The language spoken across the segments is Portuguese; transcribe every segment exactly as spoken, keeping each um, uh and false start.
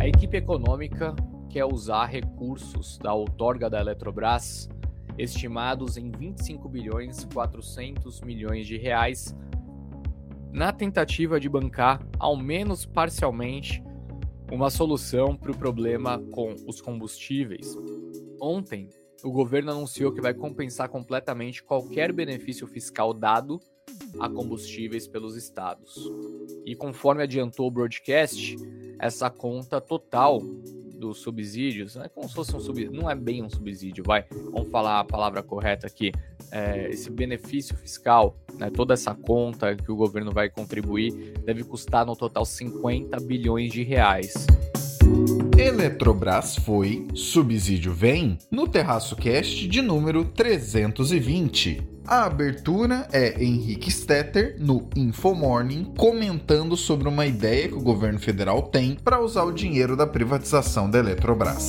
equipe econômica quer usar recursos da outorga da Eletrobras, estimados em vinte e cinco bilhões e quatrocentos milhões de reais, na tentativa de bancar, ao menos parcialmente, uma solução para o problema com os combustíveis. Ontem, o governo anunciou que vai compensar completamente qualquer benefício fiscal dado a combustíveis pelos estados. E conforme adiantou o broadcast, essa conta total dos subsídios, não é como se fosse um subsídio, não é bem um subsídio, vai, vamos falar a palavra correta aqui, é, esse benefício fiscal, né, toda essa conta que o governo vai contribuir, deve custar no total cinquenta bilhões de reais. Eletrobras foi, subsídio vem, no Terraço Cast de número trezentos e vinte. A abertura é Henrique Stetter, no InfoMorning, comentando sobre uma ideia que o governo federal tem para usar o dinheiro da privatização da Eletrobras.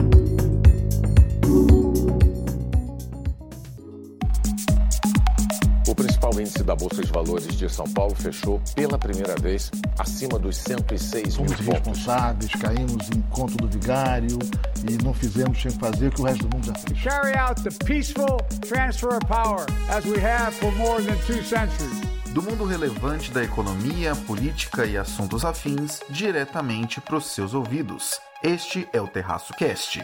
O principal índice da Bolsa de Valores de São Paulo fechou pela primeira vez acima dos cento e seis mil pontos. Fomos responsáveis, caímos em conto do vigário e não fizemos sem fazer o que o resto do mundo já fez. Carry out the peaceful transfer of power as we have for more than two centuries. Do mundo relevante da economia, política e assuntos afins, diretamente para os seus ouvidos. Este é o Terraço Cast.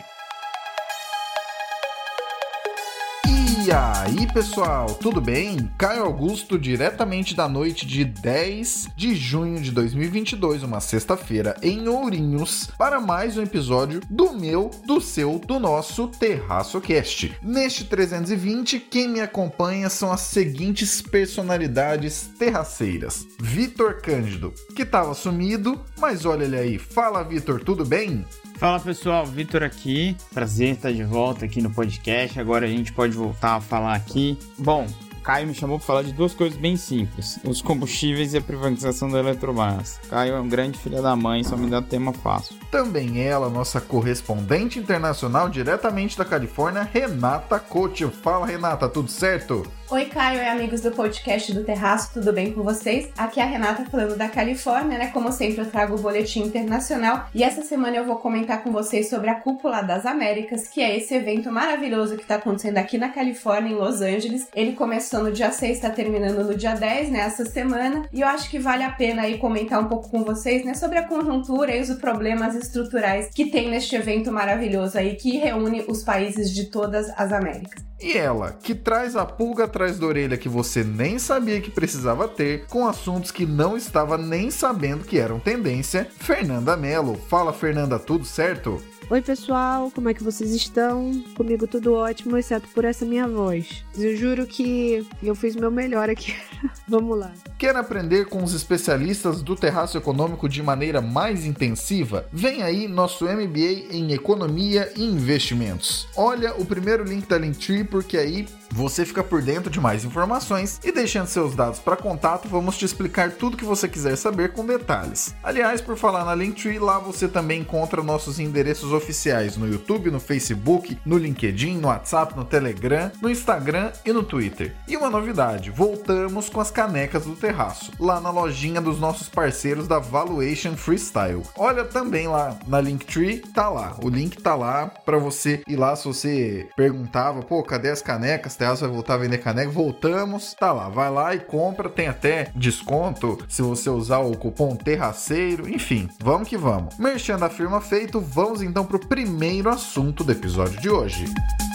E aí, pessoal, tudo bem? Caio Augusto, diretamente da noite de dez de junho de dois mil e vinte e dois, uma sexta-feira, em Ourinhos, para mais um episódio do meu, do seu, do nosso Terraço Cast. Neste trezentos e vinte, quem me acompanha são as seguintes personalidades terraceiras. Vitor Cândido, que estava sumido, mas olha ele aí. Fala, Vitor, tudo bem? Fala pessoal, Vitor aqui, prazer estar de volta aqui no podcast, agora a gente pode voltar a falar aqui. Bom, Caio me chamou para falar de duas coisas bem simples, os combustíveis e a privatização da Eletrobras. Caio é um grande filho da mãe, só me dá tema fácil. Também ela, nossa correspondente internacional diretamente da Califórnia, Renata Coutinho. Fala, Renata, tudo certo? Oi, Caio e amigos do podcast do Terraço, tudo bem com vocês? Aqui é a Renata falando da Califórnia, né? Como sempre eu trago o boletim internacional e essa semana eu vou comentar com vocês sobre a Cúpula das Américas, que é esse evento maravilhoso que está acontecendo aqui na Califórnia, em Los Angeles. Ele começou no dia seis, está terminando no dia dez, né? Essa semana, e eu acho que vale a pena aí comentar um pouco com vocês, né? Sobre a conjuntura e os problemas estruturais que tem neste evento maravilhoso aí, que reúne os países de todas as Américas. E ela, que traz a pulga atrás da orelha que você nem sabia que precisava ter, com assuntos que não estava nem sabendo que eram tendência, Fernanda Mello. Fala, Fernanda, tudo certo? Oi pessoal, como é que vocês estão? Comigo tudo ótimo, exceto por essa minha voz. Eu juro que eu fiz meu melhor aqui. Vamos lá. Quer aprender com os especialistas do Terraço Econômico de maneira mais intensiva? Vem aí nosso M B A em Economia e Investimentos. Olha o primeiro link da Linktree, porque aí você fica por dentro de mais informações e deixando seus dados para contato, vamos te explicar tudo que você quiser saber com detalhes. Aliás, por falar na Linktree, lá você também encontra nossos endereços oficiais no YouTube, no Facebook, no LinkedIn, no WhatsApp, no Telegram, no Instagram e no Twitter. E uma novidade, voltamos com as canecas do Terraço, lá na lojinha dos nossos parceiros da Valuation Freestyle. Olha também lá na Linktree, tá lá, o link tá lá para você ir lá se você perguntava, pô, cadê as canecas? Terraço vai voltar a vender caneca, voltamos, tá lá, vai lá e compra, tem até desconto se você usar o cupom Terraceiro, enfim, vamos que vamos. Merchan da firma feito, vamos então pro primeiro assunto do episódio de hoje.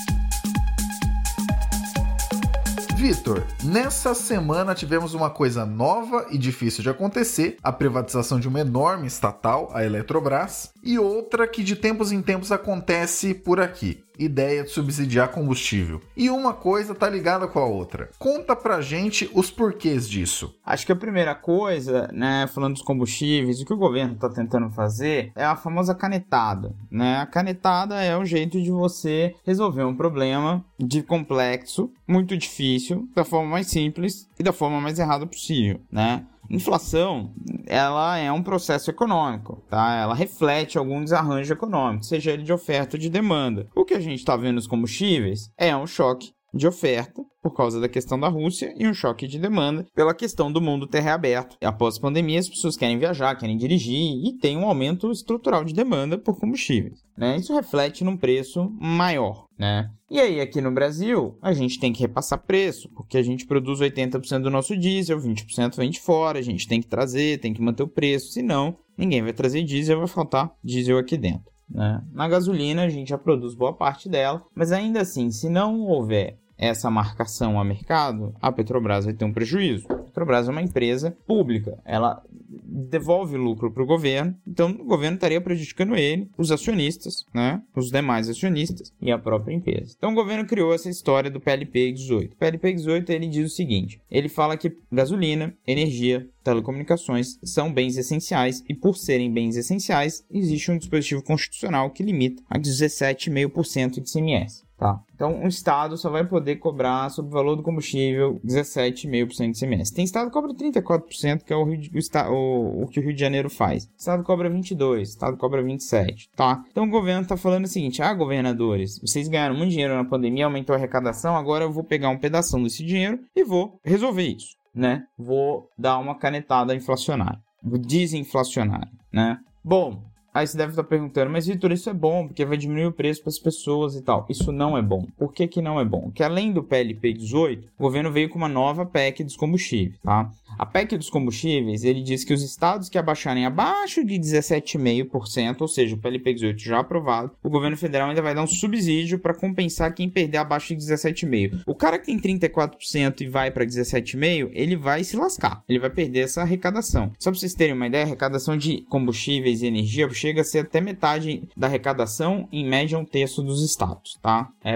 Vitor, nessa semana tivemos uma coisa nova e difícil de acontecer, a privatização de uma enorme estatal, a Eletrobras, e outra que de tempos em tempos acontece por aqui, ideia de subsidiar combustível. E uma coisa tá ligada com a outra. Conta pra gente os porquês disso. Acho que a primeira coisa, né, falando dos combustíveis, o que o governo tá tentando fazer é a famosa canetada, né? A canetada é o jeito de você resolver um problema de complexo, muito difícil, da forma mais simples e da forma mais errada possível, né? Inflação, ela é um processo econômico, tá? Ela reflete algum desarranjo econômico, seja ele de oferta ou de demanda. O que a gente está vendo nos combustíveis é um choque de oferta por causa da questão da Rússia e um choque de demanda pela questão do mundo ter reaberto. E após a pandemia, as pessoas querem viajar, querem dirigir e tem um aumento estrutural de demanda por combustíveis, né? Isso reflete num preço maior, né? E aí, aqui no Brasil, a gente tem que repassar preço, porque a gente produz oitenta por cento do nosso diesel, vinte por cento vem de fora, a gente tem que trazer, tem que manter o preço, senão ninguém vai trazer diesel, vai faltar diesel aqui dentro, né? Na gasolina, a gente já produz boa parte dela, mas ainda assim, se não houver essa marcação a mercado, a Petrobras vai ter um prejuízo. A Petrobras é uma empresa pública, ela devolve lucro para o governo, então o governo estaria prejudicando ele, os acionistas, né, os demais acionistas e a própria empresa. Então o governo criou essa história do P L P dezoito. O P L P dezoito ele diz o seguinte, ele fala que gasolina, energia, telecomunicações são bens essenciais e por serem bens essenciais, existe um dispositivo constitucional que limita a dezessete vírgula cinco por cento de I C M S. Tá. Então, o Estado só vai poder cobrar sobre o valor do combustível dezessete vírgula cinco por cento de I C M S. Tem Estado que cobra trinta e quatro por cento, que é o, Rio de, o, o, o que o Rio de Janeiro faz. O Estado cobra vinte e dois por cento, o Estado cobra vinte e sete por cento, tá? Então, o governo está falando o seguinte, ah, governadores, vocês ganharam muito dinheiro na pandemia, aumentou a arrecadação, agora eu vou pegar um pedação desse dinheiro e vou resolver isso, né? Vou dar uma canetada inflacionária, desinflacionária, né? Bom, aí você deve estar perguntando, mas Vitor, isso é bom, porque vai diminuir o preço para as pessoas e tal. Isso não é bom. Por que que não é bom? Porque além do P L P dezoito, o governo veio com uma nova P E C dos combustíveis, tá? A P E C dos combustíveis, ele diz que os estados que abaixarem abaixo de dezessete vírgula cinco por cento, ou seja, o P L P dezoito já aprovado, o governo federal ainda vai dar um subsídio para compensar quem perder abaixo de dezessete vírgula cinco por cento. O cara que tem trinta e quatro por cento e vai para dezessete vírgula cinco por cento, ele vai se lascar. Ele vai perder essa arrecadação. Só para vocês terem uma ideia, a arrecadação de combustíveis e energia chega a ser até metade da arrecadação, em média um terço dos estados, tá? É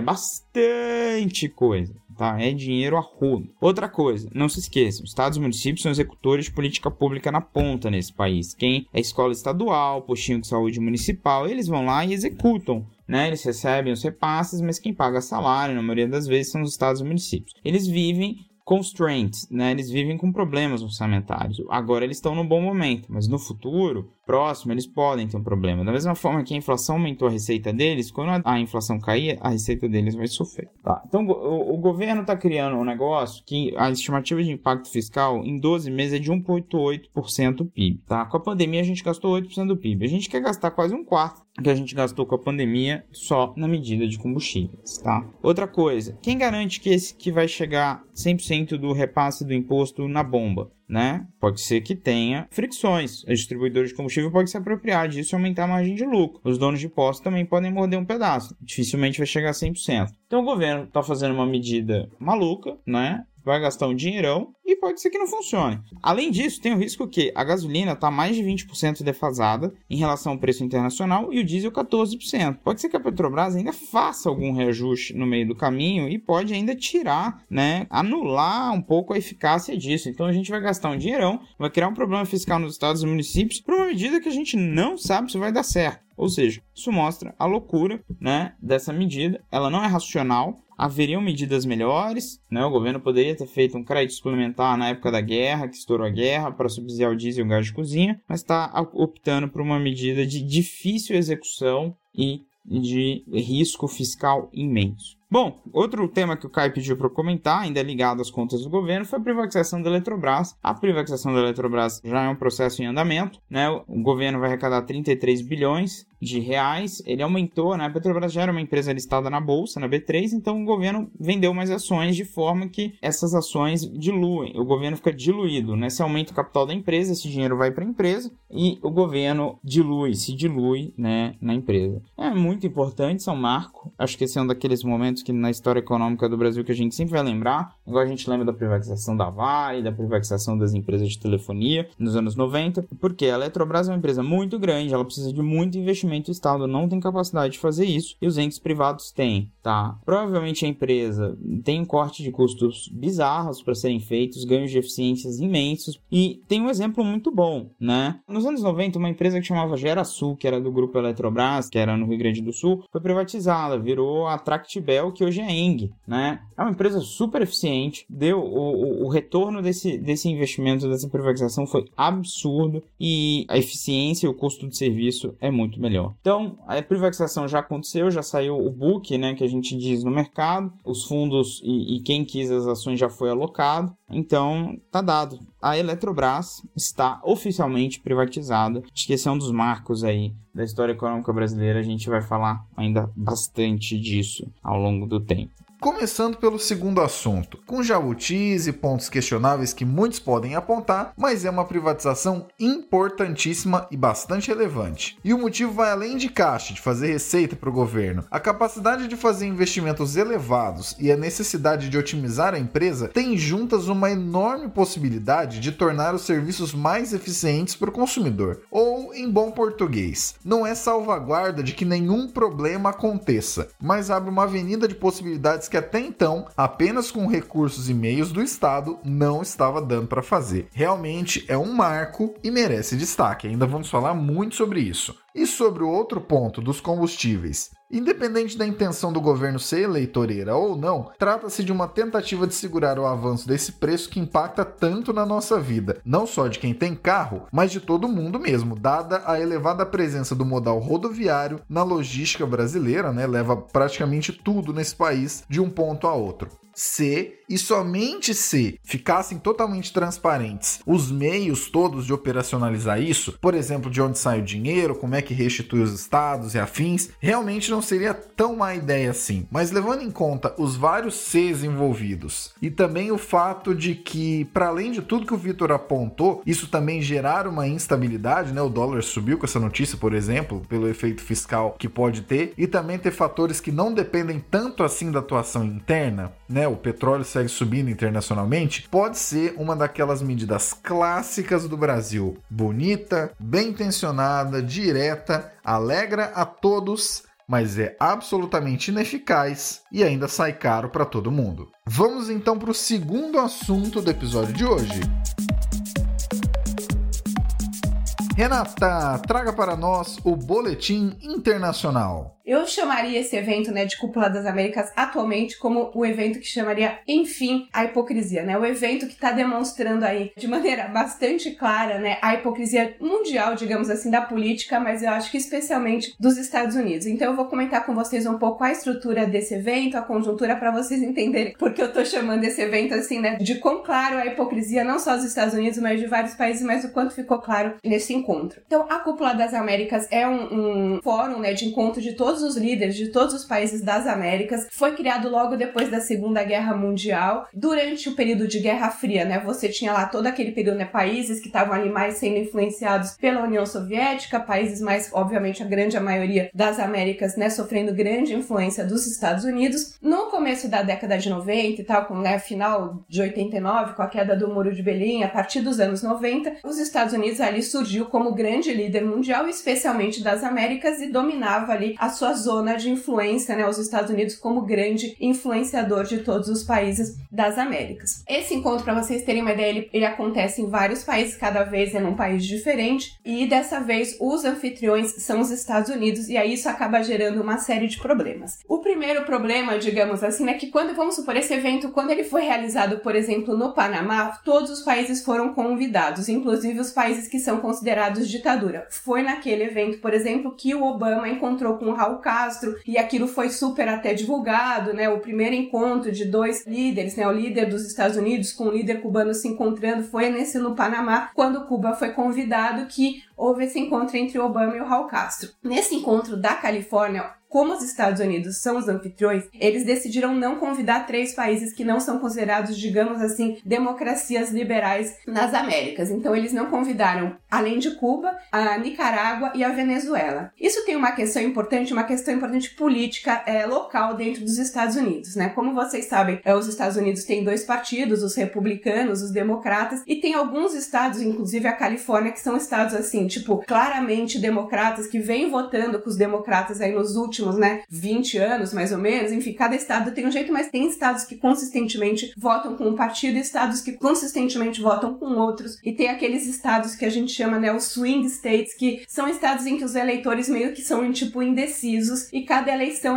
bastante coisa, tá? É dinheiro a rodo. Outra coisa, não se esqueçam, estados e municípios são executores de política pública na ponta nesse país. Quem é escola estadual, postinho de saúde municipal, eles vão lá e executam, né? Eles recebem os repasses, mas quem paga salário, na maioria das vezes, são os estados e municípios. Eles vivem constraints, né? Eles vivem com problemas orçamentários. Agora eles estão num bom momento, mas no futuro próximo eles podem ter um problema. Da mesma forma que a inflação aumentou a receita deles, quando a inflação cair, a receita deles vai sofrer. Tá. Então o, o governo está criando um negócio que a estimativa de impacto fiscal em doze meses é de um vírgula oitenta e oito por cento do P I B. Tá? Com a pandemia a gente gastou oito por cento do P I B. A gente quer gastar quase um quarto que a gente gastou com a pandemia só na medida de combustíveis. Tá? Outra coisa, quem garante que esse que vai chegar cem por cento do repasse do imposto na bomba? Né? Pode ser que tenha fricções. Os distribuidores de combustível podem se apropriar disso e aumentar a margem de lucro. Os donos de postos também podem morder um pedaço. Dificilmente vai chegar a cem por cento. Então o governo está fazendo uma medida maluca, né? Vai gastar um dinheirão e pode ser que não funcione. Além disso, tem o risco que a gasolina está mais de vinte por cento defasada em relação ao preço internacional e o diesel quatorze por cento. Pode ser que a Petrobras ainda faça algum reajuste no meio do caminho e pode ainda tirar, né, anular um pouco a eficácia disso. Então a gente vai gastar um dinheirão, vai criar um problema fiscal nos estados e municípios por uma medida que a gente não sabe se vai dar certo. Ou seja, isso mostra a loucura, né, dessa medida. Ela não é racional. Haveriam medidas melhores, né? O governo poderia ter feito um crédito suplementar na época da guerra, que estourou a guerra, para subsidiar o diesel e o gás de cozinha, mas está optando por uma medida de difícil execução e de risco fiscal imenso. Bom, outro tema que o Caio pediu para eu comentar, ainda ligado às contas do governo, foi a privatização da Eletrobras. A privatização da Eletrobras já é um processo em andamento, né? O governo vai arrecadar trinta e três bilhões de reais, ele aumentou, né? A Petrobras já era uma empresa listada na bolsa, na B três, então o governo vendeu mais ações de forma que essas ações diluem, o governo fica diluído, né? Se aumenta o capital da empresa, esse dinheiro vai para a empresa e o governo dilui, se dilui, né, na empresa. É muito importante, isso é um marco, acho que esse é um daqueles momentos que na história econômica do Brasil que a gente sempre vai lembrar, igual a gente lembra da privatização da Vale, da privatização das empresas de telefonia nos anos noventa, porque a Eletrobras é uma empresa muito grande, ela precisa de muito investimento, o Estado não tem capacidade de fazer isso e os entes privados têm, tá? Provavelmente a empresa tem um corte de custos bizarros para serem feitos, ganhos de eficiências imensos e tem um exemplo muito bom, né? Nos anos noventa, uma empresa que chamava Gerasul, que era do grupo Eletrobras, que era no Rio Grande do Sul, foi privatizada, virou a Tractibel, o que hoje é a Eng, né? É uma empresa super eficiente, deu o, o, o retorno desse, desse investimento, dessa privatização foi absurdo e a eficiência e o custo de serviço é muito melhor. Então, a privatização já aconteceu, já saiu o book, né, que a gente diz no mercado, os fundos e, e quem quis as ações já foi alocado, então tá dado. A Eletrobras está oficialmente privatizada. Acho que esse é um dos marcos aí da história econômica brasileira. A gente vai falar ainda bastante disso ao longo do tempo. Começando pelo segundo assunto, com jabutis e pontos questionáveis que muitos podem apontar, mas é uma privatização importantíssima e bastante relevante. E o motivo vai além de caixa, de fazer receita para o governo. A capacidade de fazer investimentos elevados e a necessidade de otimizar a empresa têm juntas uma enorme possibilidade de tornar os serviços mais eficientes para o consumidor. Ou, em bom português, não é salvaguarda de que nenhum problema aconteça, mas abre uma avenida de possibilidades que até então, apenas com recursos e meios do Estado, não estava dando para fazer. Realmente é um marco e merece destaque, ainda vamos falar muito sobre isso. E sobre o outro ponto dos combustíveis. Independente da intenção do governo ser eleitoreira ou não, trata-se de uma tentativa de segurar o avanço desse preço que impacta tanto na nossa vida, não só de quem tem carro, mas de todo mundo mesmo, dada a elevada presença do modal rodoviário na logística brasileira, né, leva praticamente tudo nesse país de um ponto a outro. Se, e somente se, ficassem totalmente transparentes os meios todos de operacionalizar isso, por exemplo, de onde sai o dinheiro, como é que restitui os estados e afins, realmente não seria tão má ideia assim. Mas levando em conta os vários Cs envolvidos e também o fato de que, para além de tudo que o Vitor apontou, isso também gerar uma instabilidade, né? O dólar subiu com essa notícia, por exemplo, pelo efeito fiscal que pode ter, e também ter fatores que não dependem tanto assim da atuação interna, né? O petróleo segue subindo internacionalmente, pode ser uma daquelas medidas clássicas do Brasil. Bonita, bem intencionada, direta, alegra a todos, mas é absolutamente ineficaz e ainda sai caro para todo mundo. Vamos então para o segundo assunto do episódio de hoje. Renata, traga para nós o Boletim Internacional. Eu chamaria esse evento, né, de Cúpula das Américas atualmente como o evento que chamaria, enfim, a hipocrisia, né? O evento que está demonstrando aí de maneira bastante clara, né, a hipocrisia mundial, digamos assim, da política, mas eu acho que especialmente dos Estados Unidos. Então eu vou comentar com vocês um pouco a estrutura desse evento, a conjuntura, para vocês entenderem porque eu tô chamando esse evento assim, né, de quão claro a hipocrisia, não só dos Estados Unidos, mas de vários países, mas o quanto ficou claro nesse encontro. Então a Cúpula das Américas é um, um fórum, né, de encontro de todos os líderes de todos os países das Américas. Foi criado logo depois da Segunda Guerra Mundial, durante o período de Guerra Fria, né? Você tinha lá todo aquele período, né, países que estavam ali mais sendo influenciados pela União Soviética, países mais, obviamente, a grande maioria das Américas, né, sofrendo grande influência dos Estados Unidos. No começo da década de noventa e tal, com, né, final de oitenta e nove, com a queda do Muro de Berlim, a partir dos anos noventa, os Estados Unidos ali surgiu como grande líder mundial, especialmente das Américas, e dominava ali a sua zona de influência, né, os Estados Unidos como grande influenciador de todos os países das Américas. Esse encontro, para vocês terem uma ideia, ele, ele acontece em vários países, cada vez é num país diferente, e dessa vez os anfitriões são os Estados Unidos, e aí isso acaba gerando uma série de problemas. O primeiro problema, digamos assim, é que quando, vamos supor, esse evento, quando ele foi realizado, por exemplo, no Panamá, todos os países foram convidados, inclusive os países que são considerados ditadura. Foi naquele evento, por exemplo, que o Obama encontrou com o Raul Castro, e aquilo foi super até divulgado, né? O primeiro encontro de dois líderes, né? O líder dos Estados Unidos com o líder cubano se encontrando foi nesse no Panamá, quando Cuba foi convidado, que houve esse encontro entre o Obama e o Raul Castro. Nesse encontro da Califórnia, como os Estados Unidos são os anfitriões, eles decidiram não convidar três países que não são considerados, digamos assim, democracias liberais nas Américas. Então, eles não convidaram, além de Cuba, a Nicarágua e a Venezuela. Isso tem uma questão importante, uma questão importante política é, local dentro dos Estados Unidos, né? Como vocês sabem, é, os Estados Unidos têm dois partidos, os republicanos, os democratas, e tem alguns estados, inclusive a Califórnia, que são estados, assim, tipo, claramente democratas, que vêm votando com os democratas aí nos últimos, né, vinte anos, mais ou menos. Enfim, cada estado tem um jeito, mas tem estados que consistentemente votam com um partido e estados que consistentemente votam com outros. E tem aqueles estados que a gente chama, né, os swing states, que são estados em que os eleitores meio que são, tipo, indecisos, e cada eleição eles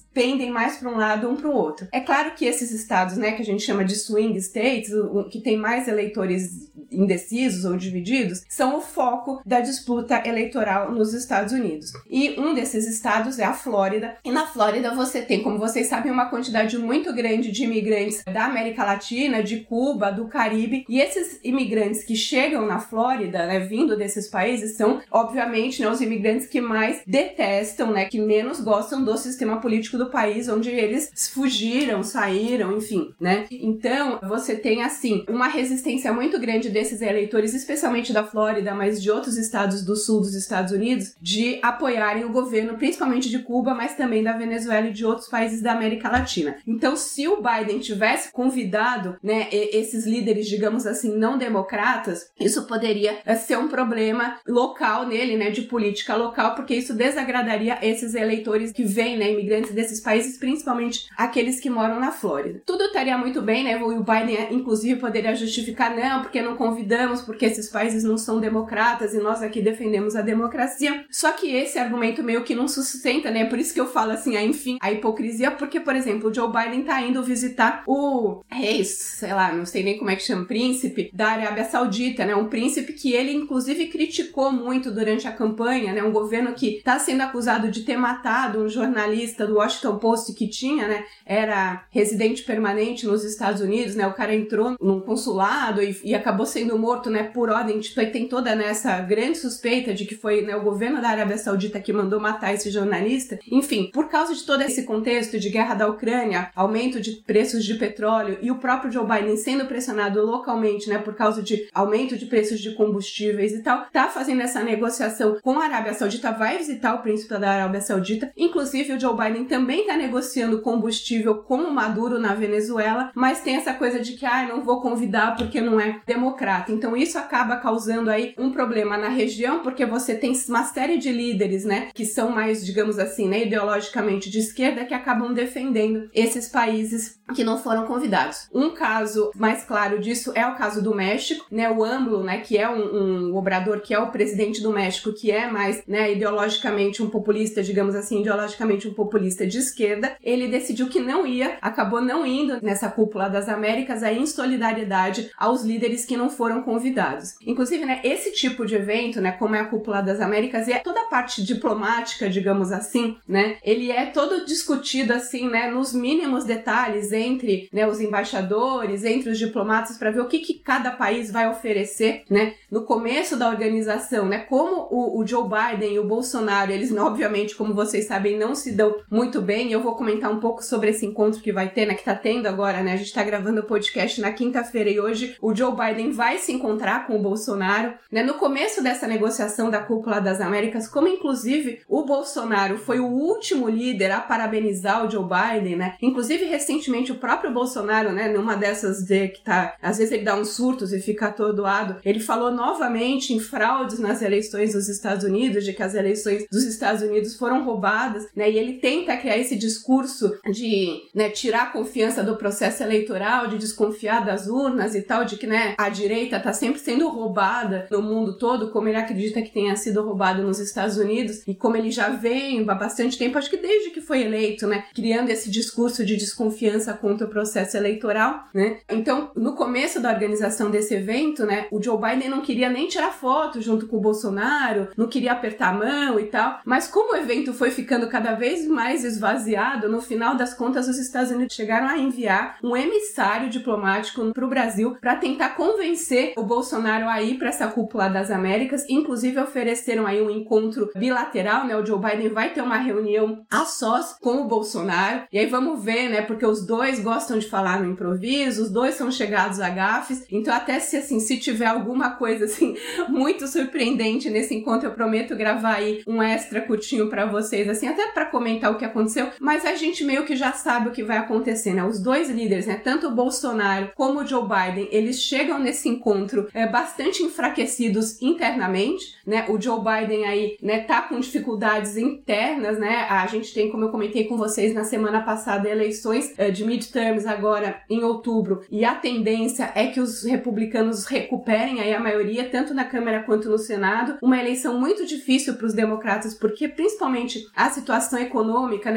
pendem mais para um lado ou para o outro. É claro que esses estados, né, que a gente chama de swing states, que tem mais eleitores indecisos ou divididos, são o foco da disputa eleitoral nos Estados Unidos. E um desses estados é a Flórida. E na Flórida você tem, como vocês sabem, uma quantidade muito grande de imigrantes da América Latina, de Cuba, do Caribe. E esses imigrantes que chegam na Flórida, né, vindo desses países, são, obviamente, né, os imigrantes que mais detestam, né, que menos gostam do sistema político do país, onde eles fugiram, saíram, enfim, né? Então, você tem, assim, uma resistência muito grande desses eleitores, especialmente da Flórida, mas de outros estados do sul dos Estados Unidos, de apoiarem o governo, principalmente de Cuba, mas também da Venezuela e de outros países da América Latina. Então, se o Biden tivesse convidado, né, esses líderes, digamos assim, não democratas, isso poderia ser um problema local nele, né, de política local, porque isso desagradaria esses eleitores que vêm, né, imigrantes desses países, principalmente aqueles que moram na Flórida. Tudo estaria muito bem, né, o Biden, inclusive, poderia justificar, não, porque não convidamos, porque esses países não são democratas e nós aqui defendemos a democracia. Só que esse argumento meio que não sustenta, né? Por isso que eu falo assim, ah, enfim, a hipocrisia, porque, por exemplo, o Joe Biden tá indo visitar o rei, sei lá, não sei nem como é que chama, príncipe da Arábia Saudita, né? Um príncipe que ele, inclusive, criticou muito durante a campanha, né? Um governo que tá sendo acusado de ter matado um jornalista do Washington Post que tinha, né? Era residente permanente nos Estados Unidos, né? O cara entrou num consulado e, e acabou sendo morto, né, por ordem, tipo, tem toda nessa né, grande suspeita de que foi, né, o governo da Arábia Saudita que mandou matar esse jornalista. Enfim, por causa de todo esse contexto de guerra da Ucrânia, aumento de preços de petróleo e o próprio Joe Biden sendo pressionado localmente, né, por causa de aumento de preços de combustíveis e tal, tá fazendo essa negociação com a Arábia Saudita, vai visitar o príncipe da Arábia Saudita. Inclusive, o Joe Biden também tá negociando combustível com o Maduro na Venezuela, mas tem essa coisa de que, ah, não vou convidar porque não é democrata. Então isso acaba causando aí um problema na região, porque você tem uma série de líderes, né, que são mais, digamos assim, né, ideologicamente de esquerda, que acabam defendendo esses países que não foram convidados. Um caso mais claro disso é o caso do México, né, o AMLO, né, que é um, um Obrador, que é o presidente do México, que é mais, né, ideologicamente um populista, digamos assim, ideologicamente um populista de esquerda, ele decidiu que não ia, acabou não indo nessa cúpula das Américas aí em solidariedade aos líderes que não foram convidados. Inclusive, né, esse tipo de evento, né, como é a Cúpula das Américas, e é toda a parte diplomática, digamos assim, né, ele é todo discutido, assim, né, nos mínimos detalhes entre, né, os embaixadores, entre os diplomatas, para ver o que, que cada país vai oferecer, né, no começo da organização, né, como o, o Joe Biden e o Bolsonaro, eles, obviamente, como vocês sabem, não se dão muito bem. Eu vou comentar um pouco sobre esse encontro que vai ter, né, que tá tendo agora, né, a gente tá gravando o podcast na quinta-feira e hoje o Joe Biden vai se encontrar com o Bolsonaro, né, no começo dessa negociação da Cúpula das Américas, como inclusive o Bolsonaro foi o último líder a parabenizar o Joe Biden, né, inclusive recentemente o próprio Bolsonaro, né, numa dessas de que tá, às vezes ele dá uns surtos e fica atordoado, ele falou novamente em fraudes nas eleições dos Estados Unidos, de que as eleições dos Estados Unidos foram roubadas, né, e ele tenta criar esse discurso de, né, tirar a confiança do processo eleitoral, de desconfiar das urnas e tal, de que, né, a direita tá sempre sendo roubada no mundo todo, como ele acredita que tenha sido roubado nos Estados Unidos, e como ele já vem há bastante tempo, acho que desde que foi eleito, né, criando esse discurso de desconfiança contra o processo eleitoral, né. Então, no começo da organização desse evento, né, o Joe Biden não queria nem tirar foto junto com o Bolsonaro, não queria apertar a mão e tal, mas como o evento foi ficando cada vez mais esvaziado, no final das contas os Estados Unidos chegaram a enviar um emissário diplomático para o Brasil para tentar convencer o Bolsonaro a ir para essa Cúpula das Américas, inclusive ofereceram aí um encontro bilateral, né, o Joe Biden vai ter uma reunião a sós com o Bolsonaro, e aí vamos ver, né, porque os dois gostam de falar no improviso, os dois são chegados a gafes, então até se, assim, se tiver alguma coisa, assim, muito surpreendente nesse encontro, eu prometo gravar aí um extra curtinho pra vocês, assim, até pra comentar o que aconteceu, mas a gente meio que já sabe o que vai acontecer, né, os dois líderes, né, tanto o Bolsonaro como o Joe Biden, eles chegam nesse encontro é, bastante enfraquecidos internamente, né, o Joe Biden aí, né, tá com dificuldades internas, né, a gente tem, como eu comentei com vocês na semana passada, eleições é, de midterms agora em outubro, e a tendência é que os republicanos recuperem aí a maioria, tanto na Câmara quanto no Senado, uma eleição muito difícil para os democratas, porque principalmente a situação econômica, né,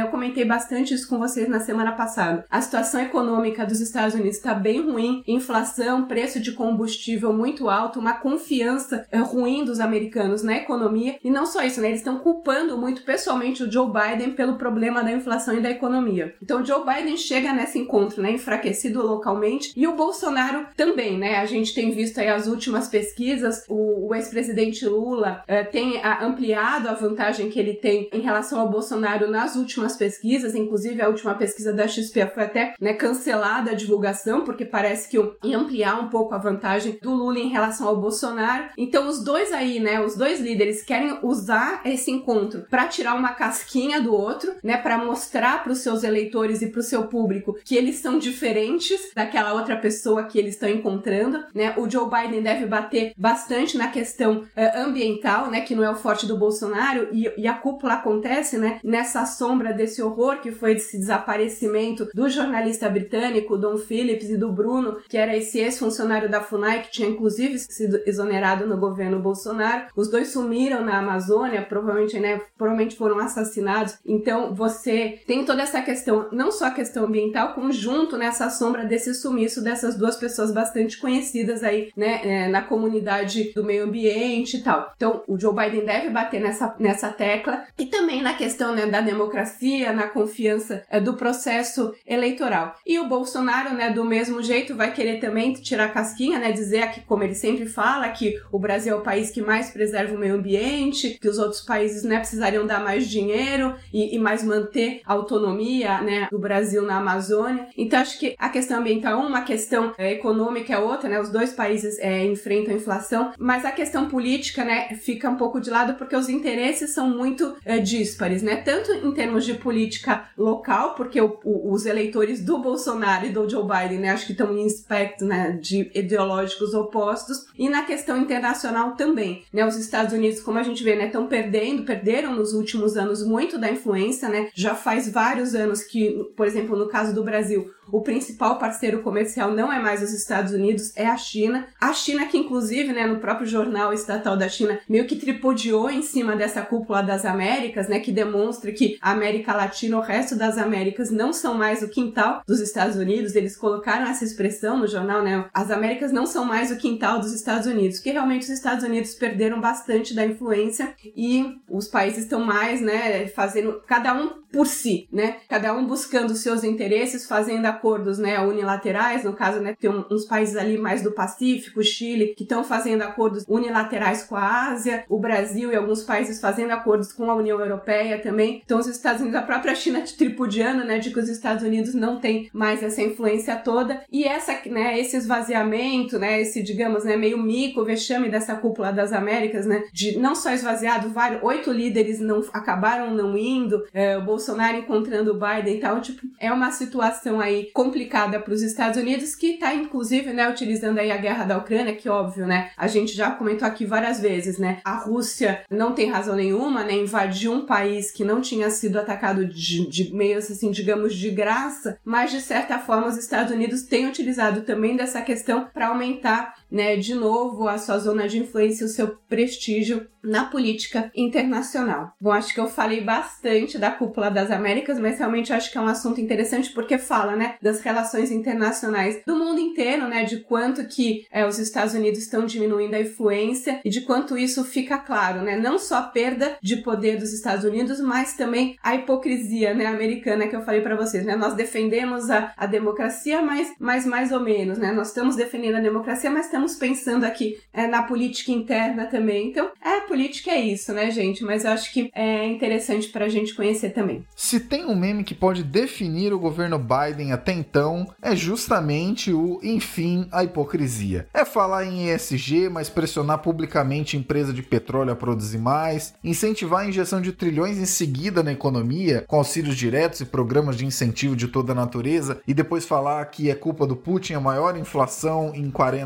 né? Eu comentei bastante isso com vocês na semana passada. A situação econômica dos Estados Unidos está bem ruim, inflação, preço de combustível muito alto, uma confiança é, ruim dos americanos na economia, e não só isso, né? Eles estão culpando muito pessoalmente o Joe Biden pelo problema da inflação e da economia. Então o Joe Biden chega nesse encontro, né, enfraquecido localmente, e o Bolsonaro também, né? A gente tem visto aí as últimas pesquisas, o, o ex-presidente Lula é, tem a, ampliado a vantagem que ele tem em relação ao Bolsonaro nas últimas pesquisas, inclusive a última pesquisa da X P foi até, né, cancelada a divulgação, porque parece que ia ampliar um pouco a vantagem do Lula em relação ao Bolsonaro. Então os dois aí, né, os dois líderes querem usar esse encontro para tirar uma casquinha do outro, né, para mostrar para os seus eleitores e para o seu público que eles são diferentes daquela outra pessoa que eles estão encontrando, né? O Joe Biden deve bater bastante na questão uh, ambiental, né, que não é o forte do Bolsonaro, e, e a cúpula acontece, né, nessa sombra desse horror que foi esse desaparecimento do jornalista britânico Don Phillips e do Bruno, que era esse ex-funcionário da FUNAI, que tinha inclusive sido exonerado no governo Bolsonaro. Os dois sumiram na Amazônia, provavelmente, né, provavelmente foram assassinados. Então você tem toda essa questão, não só a questão ambiental, conjunto nessa sombra desse sumiço dessas duas pessoas bastante conhecidas aí, né, na comunidade do meio ambiente e tal. Então o Joe Biden deve bater nessa, nessa tecla, e também na questão, né, da democracia, na confiança é, do processo eleitoral. E o Bolsonaro, né, do mesmo jeito, vai querer também tirar a casquinha, né, dizer que, como ele sempre fala, que o Brasil é o país que mais preserva o meio ambiente, que os outros países, né, precisariam dar mais dinheiro e, e mais manter a autonomia, né, do Brasil na Amazônia. Então acho que a questão ambiental é uma, a questão é, econômica é outra, né, os dois países é, enfrentam a inflação, mas a questão política, né, fica um pouco de lado porque os interesses são muito é, díspares, né, tanto em termos de política local, porque o, o, os eleitores do Bolsonaro e do Joe Biden, né, acho que estão em espectro, né, de ideológicos opostos, e na questão internacional também, né, os Estados Unidos, como a gente vê, né, estão perdendo, perderam nos últimos anos muito da influência, né, já faz vários anos que, por exemplo, no caso do Brasil, o principal parceiro comercial não é mais os Estados Unidos, é a China. A China que, inclusive, né, no próprio jornal estatal da China, meio que tripudiou em cima dessa cúpula das Américas, né, que demonstra que a América Latina, o resto das Américas, não são mais o quintal dos Estados Unidos. Eles colocaram essa expressão no jornal, né, as Américas não são mais o quintal dos Estados Unidos, que realmente os Estados Unidos perderam bastante da influência e os países estão mais, né, fazendo, cada um por si, né, cada um buscando seus interesses, fazendo acordos, né, unilaterais, no caso, né, tem um, uns países ali mais do Pacífico, Chile, que estão fazendo acordos unilaterais com a Ásia, o Brasil e alguns países fazendo acordos com a União Europeia também. Então os Estados Unidos, a própria China tripudiando, né, de que os Estados Unidos não tem mais essa influência toda, e essa, né, esse esvaziamento, né, esse, digamos, né, meio mico, vexame dessa cúpula das Américas, né, de não só esvaziado, vários, oito líderes não acabaram não indo, é, o Bolsonaro encontrando o Biden e tal, tipo, é uma situação aí complicada para os Estados Unidos, que está inclusive, né, utilizando aí a guerra da Ucrânia, que óbvio, né, a gente já comentou aqui várias vezes, né, a Rússia não tem razão nenhuma, né, invadiu um país que não tinha sido atacado de, de meio assim, digamos, de graça, mas de certa forma os Estados Unidos têm utilizado também dessa questão para aumentar, né, de novo a sua zona de influência e o seu prestígio na política internacional. Bom, acho que eu falei bastante da cúpula das Américas, mas realmente acho que é um assunto interessante porque fala, né, das relações internacionais do mundo inteiro, né, de quanto que é, os Estados Unidos estão diminuindo a influência e de quanto isso fica claro, né, não só a perda de poder dos Estados Unidos, mas também a hipocrisia, né, americana que eu falei para vocês, né, nós defendemos a, a democracia, mas, mas mais ou menos, né, nós estamos defendendo a democracia, mas estamos pensando aqui é, na política interna também. Então, é, a política é isso, né, gente, mas eu acho que é interessante pra gente conhecer também. Se tem um meme que pode definir o governo Biden até então, é justamente o, enfim, a hipocrisia. É falar em E S G, mas pressionar publicamente a empresa de petróleo a produzir mais, incentivar a injeção de trilhões em seguida na economia, com auxílios diretos e programas de incentivo de toda a natureza, e depois falar que é culpa do Putin a maior inflação em quarenta anos,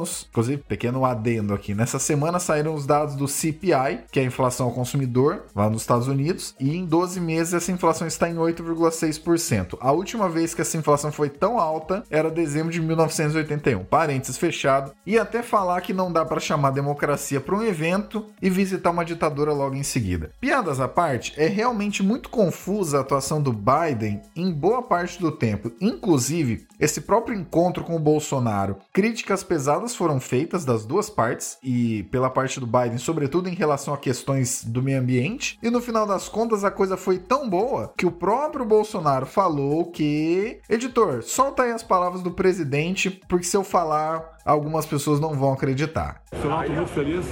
anos, inclusive, pequeno adendo aqui, nessa semana saíram os dados do C P I, que é a inflação ao consumidor, lá nos Estados Unidos, e em doze meses essa inflação está em oito vírgula seis por cento. A última vez que essa inflação foi tão alta era dezembro de mil novecentos e oitenta e um. Parênteses fechado. E até falar que não dá para chamar democracia para um evento e visitar uma ditadura logo em seguida. Piadas à parte, é realmente muito confusa a atuação do Biden em boa parte do tempo. Inclusive, esse próprio encontro com o Bolsonaro. Críticas pesadas foram feitas das duas partes, e pela parte do Biden, sobretudo em relação a questões do meio ambiente. E no final das contas, a coisa foi tão boa que o próprio Bolsonaro falou que... Editor, solta aí as palavras do presidente, porque se eu falar, algumas pessoas não vão acreditar. Estou muito feliz.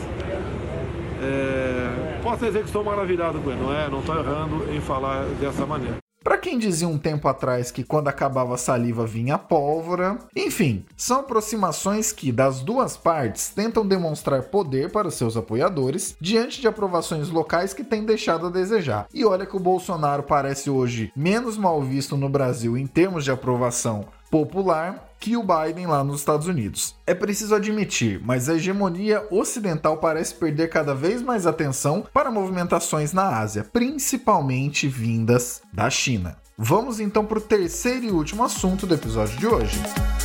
É... Posso dizer que estou maravilhado com ele, não é? Não estou errando em falar dessa maneira. Para quem dizia um tempo atrás que quando acabava a saliva vinha a pólvora, enfim, são aproximações que, das duas partes, tentam demonstrar poder para os seus apoiadores diante de aprovações locais que têm deixado a desejar. E olha que o Bolsonaro parece hoje menos mal visto no Brasil em termos de aprovação popular que o Biden lá nos Estados Unidos. É preciso admitir, mas a hegemonia ocidental parece perder cada vez mais atenção para movimentações na Ásia, principalmente vindas da China. Vamos então para o terceiro e último assunto do episódio de hoje.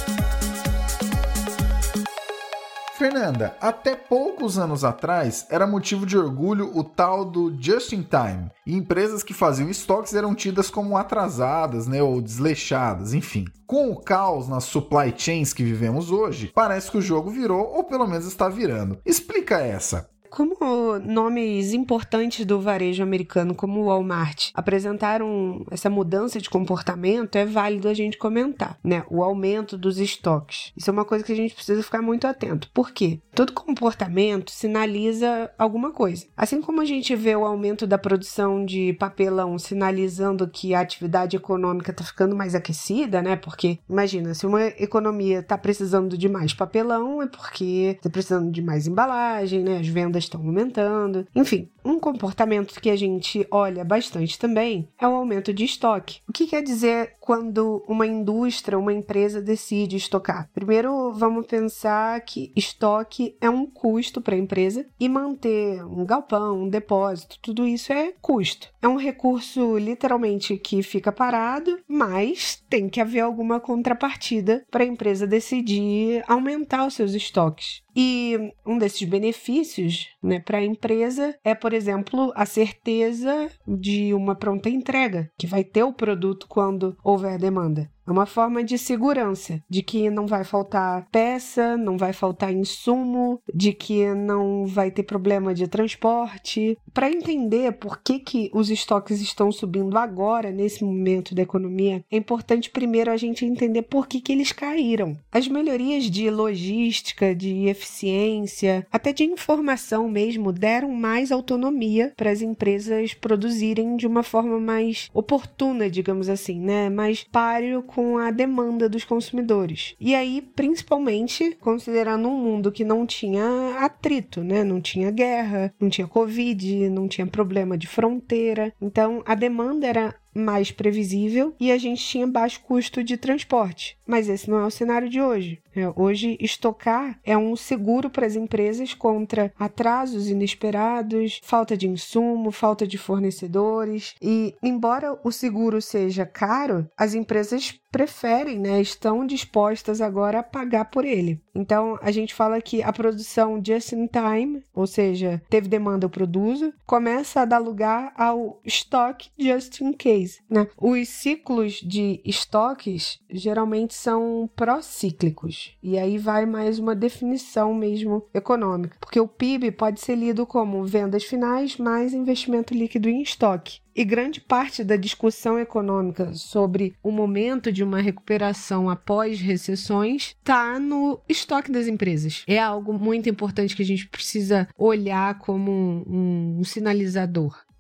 Fernanda, até poucos anos atrás era motivo de orgulho o tal do just in time, e empresas que faziam estoques eram tidas como atrasadas, né, ou desleixadas, enfim. Com o caos nas supply chains que vivemos hoje, parece que o jogo virou, ou pelo menos está virando. Explica essa. Como nomes importantes do varejo americano, como o Walmart, apresentaram essa mudança de comportamento, é válido a gente comentar, né? O aumento dos estoques. Isso é uma coisa que a gente precisa ficar muito atento. Por quê? Todo comportamento sinaliza alguma coisa. Assim como a gente vê o aumento da produção de papelão sinalizando que a atividade econômica está ficando mais aquecida, né? Porque, imagina, se uma economia está precisando de mais papelão, é porque está precisando de mais embalagem, né? As vendas estão aumentando. Enfim, um comportamento que a gente olha bastante também é o aumento de estoque. O que quer dizer quando uma indústria, uma empresa decide estocar? Primeiro, vamos pensar que estoque é um custo para a empresa e manter um galpão, um depósito, tudo isso é custo. É um recurso literalmente que fica parado, mas tem que haver alguma contrapartida para a empresa decidir aumentar os seus estoques. E um desses benefícios, né, para a empresa é, por exemplo, a certeza de uma pronta entrega, que vai ter o produto quando houver demanda. É uma forma de segurança, de que não vai faltar peça, não vai faltar insumo, de que não vai ter problema de transporte. Para entender por que, que os estoques estão subindo agora, nesse momento da economia, é importante primeiro a gente entender por que, que eles caíram. As melhorias de logística, de eficiência, até de informação mesmo, deram mais autonomia para as empresas produzirem de uma forma mais oportuna, digamos assim, né? Mais páreo com a demanda dos consumidores. E aí, principalmente, considerando um mundo que não tinha atrito, né? Não tinha guerra, não tinha Covid, não tinha problema de fronteira. Então, a demanda era mais previsível e a gente tinha baixo custo de transporte. Mas esse não é o cenário de hoje. Hoje, estocar é um seguro para as empresas contra atrasos inesperados, falta de insumo, falta de fornecedores. E, embora o seguro seja caro, as empresas preferem, né, estão dispostas agora a pagar por ele. Então, a gente fala que a produção just in time, ou seja, teve demanda, eu produzo, começa a dar lugar ao estoque just in case, né? Os ciclos de estoques geralmente são procíclicos. E aí vai mais uma definição mesmo econômica. Porque o P I B pode ser lido como vendas finais mais investimento líquido em estoque. E grande parte da discussão econômica sobre o momento de uma recuperação após recessões está no estoque das empresas. É algo muito importante que a gente precisa olhar como um, um sinalizador.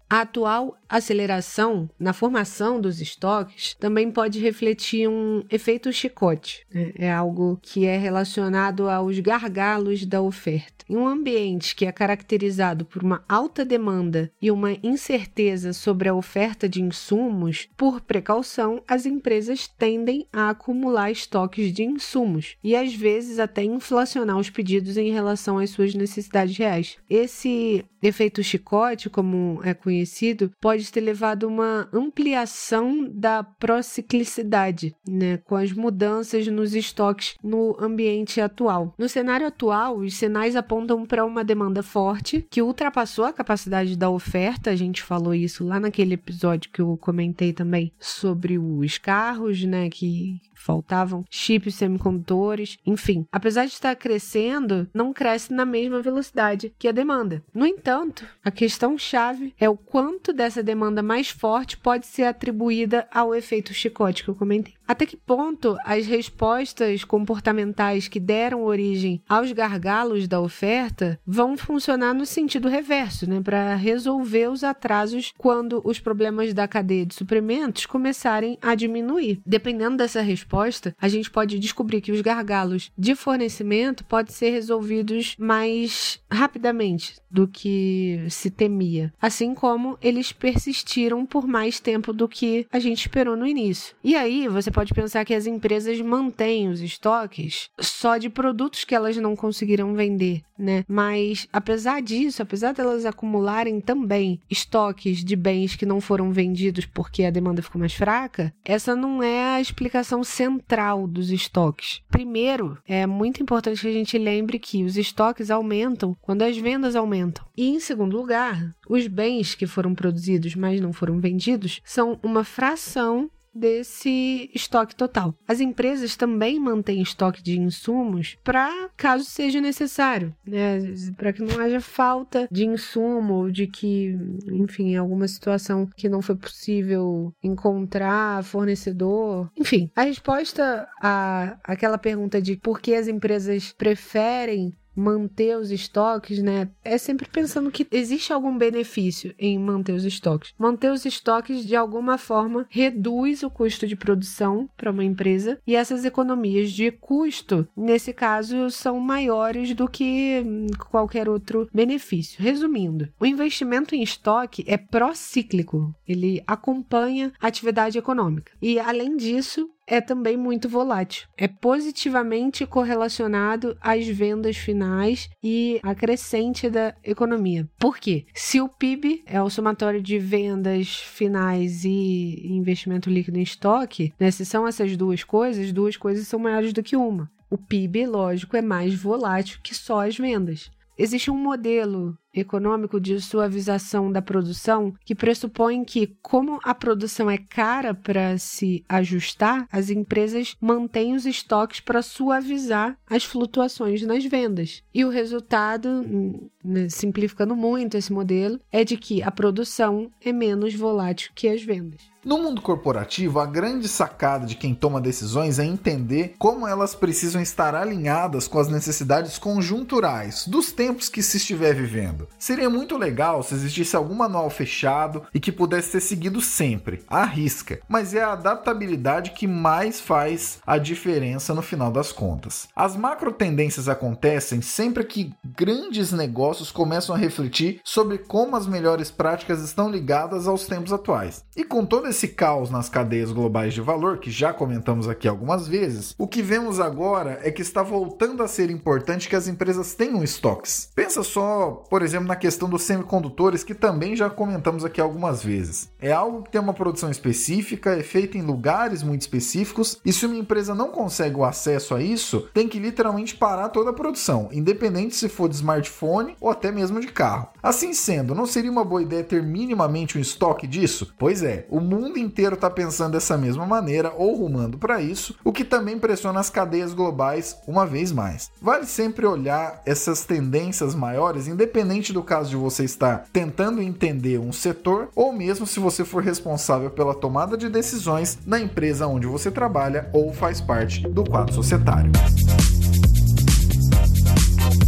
A atual aceleração na formação dos estoques também pode refletir um efeito chicote. Né? É algo que é relacionado aos gargalos da oferta. Em um ambiente que é caracterizado por uma alta demanda e uma incerteza sobre a oferta de insumos, por precaução, as empresas tendem a acumular estoques de insumos e, às vezes, até inflacionar os pedidos em relação às suas necessidades reais. Esse efeito chicote, como é conhecido, pode ter levado a uma ampliação da prociclicidade, né, com as mudanças nos estoques no ambiente atual. No cenário atual, os sinais apontam para uma demanda forte que ultrapassou a capacidade da oferta. A gente falou isso lá naquele episódio que eu comentei também sobre os carros, né, que faltavam chips, semicondutores, enfim. Apesar de estar crescendo, não cresce na mesma velocidade que a demanda. No entanto, a questão-chave é o quanto dessa demanda mais forte pode ser atribuída ao efeito chicote que eu comentei. Até que ponto as respostas comportamentais que deram origem aos gargalos da oferta vão funcionar no sentido reverso, né, para resolver os atrasos quando os problemas da cadeia de suprimentos começarem a diminuir. Dependendo dessa resposta, a gente pode descobrir que os gargalos de fornecimento podem ser resolvidos mais rapidamente do que se temia, assim como eles persistiram por mais tempo do que a gente esperou no início. E aí, você pode pensar que as empresas mantêm os estoques só de produtos que elas não conseguiram vender, né? Mas, apesar disso, apesar delas acumularem também estoques de bens que não foram vendidos porque a demanda ficou mais fraca, essa não é a explicação central dos estoques. Primeiro, é muito importante que a gente lembre que os estoques aumentam quando as vendas aumentam. E, em segundo lugar, os bens que foram produzidos, mas não foram vendidos, são uma fração desse estoque total. As empresas também mantêm estoque de insumos para caso seja necessário, né? Para que não haja falta de insumo ou de que, enfim, alguma situação que não foi possível encontrar fornecedor. Enfim, a resposta a aquela pergunta de por que as empresas preferem manter os estoques, né? É sempre pensando que existe algum benefício em manter os estoques. Manter os estoques, de alguma forma, reduz o custo de produção para uma empresa e essas economias de custo, nesse caso, são maiores do que qualquer outro benefício. Resumindo, o investimento em estoque é pró-cíclico. Ele acompanha a atividade econômica. E, além disso, é também muito volátil. É positivamente correlacionado às vendas finais e à crescente da economia. Por quê? Se o P I B é o somatório de vendas finais e investimento líquido em estoque, né, se são essas duas coisas, duas coisas são maiores do que uma. O P I B, lógico, é mais volátil que só as vendas. Existe um modelo econômico de suavização da produção que pressupõe que, como a produção é cara para se ajustar, as empresas mantêm os estoques para suavizar as flutuações nas vendas. E o resultado, né, simplificando muito esse modelo, é de que a produção é menos volátil que as vendas. No mundo corporativo, a grande sacada de quem toma decisões é entender como elas precisam estar alinhadas com as necessidades conjunturais dos tempos que se estiver vivendo. Seria muito legal se existisse algum manual fechado e que pudesse ser seguido sempre, à risca, mas é a adaptabilidade que mais faz a diferença no final das contas. As macro tendências acontecem sempre que grandes negócios começam a refletir sobre como as melhores práticas estão ligadas aos tempos atuais. E com todo esse caos nas cadeias globais de valor, que já comentamos aqui algumas vezes, o que vemos agora é que está voltando a ser importante que as empresas tenham estoques. Pensa só, por exemplo, na questão dos semicondutores, que também já comentamos aqui algumas vezes. É algo que tem uma produção específica, é feito em lugares muito específicos, e se uma empresa não consegue o acesso a isso, tem que literalmente parar toda a produção, independente se for de smartphone ou até mesmo de carro. Assim sendo, não seria uma boa ideia ter minimamente um estoque disso? Pois é, o mundo inteiro está pensando dessa mesma maneira ou rumando para isso, o que também pressiona as cadeias globais uma vez mais. Vale sempre olhar essas tendências maiores, independente do caso de você estar tentando entender um setor ou mesmo se você for responsável pela tomada de decisões na empresa onde você trabalha ou faz parte do quadro societário.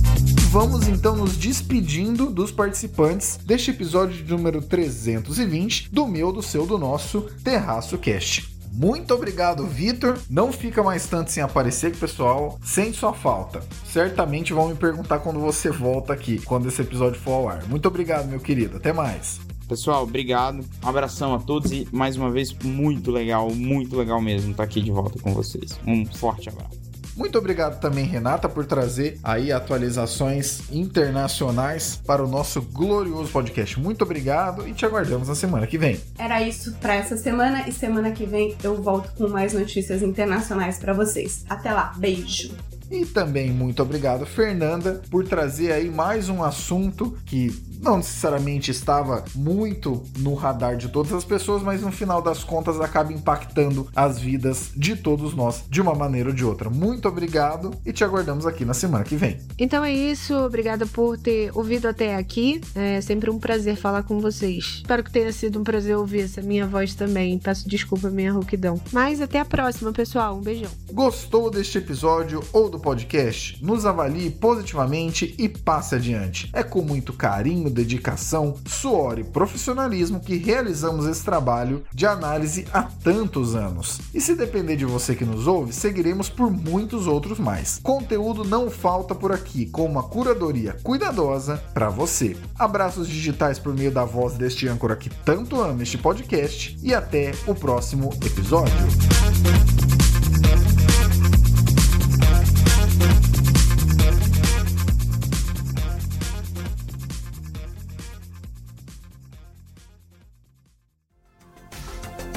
vamos então nos despedindo dos participantes deste episódio de número trezentos e vinte do meu, do seu, do nosso Terraço Cast. Muito obrigado, Vitor. Não fica mais tanto sem aparecer, que o pessoal sente sua falta. Certamente vão me perguntar quando você volta aqui, quando esse episódio for ao ar. Muito obrigado, meu querido. Até mais. Pessoal, obrigado. Um abração a todos e, mais uma vez, muito legal, muito legal mesmo estar aqui de volta com vocês. Um forte abraço. Muito obrigado também, Renata, por trazer aí atualizações internacionais para o nosso glorioso podcast. Muito obrigado e te aguardamos na semana que vem. Era isso para essa semana e semana que vem eu volto com mais notícias internacionais para vocês. Até lá, beijo! E também muito obrigado, Fernanda, por trazer aí mais um assunto que não necessariamente estava muito no radar de todas as pessoas, mas no final das contas acaba impactando as vidas de todos nós de uma maneira ou de outra. Muito obrigado e te aguardamos aqui na semana que vem. Então é isso, obrigada por ter ouvido até aqui. É sempre um prazer falar com vocês. Espero que tenha sido um prazer ouvir essa minha voz também. Peço desculpa a minha rouquidão. Mas até a próxima, pessoal. Um beijão. Gostou deste episódio ou do podcast? Nos avalie positivamente e passe adiante. É com muito carinho, dedicação, suor e profissionalismo que realizamos esse trabalho de análise há tantos anos. E se depender de você que nos ouve, seguiremos por muitos outros mais. Conteúdo não falta por aqui, com uma curadoria cuidadosa para você. Abraços digitais por meio da voz deste âncora que tanto ama este podcast e até o próximo episódio.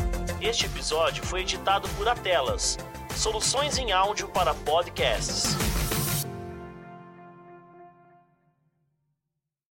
Este episódio foi editado por Atelas, soluções em áudio para podcasts.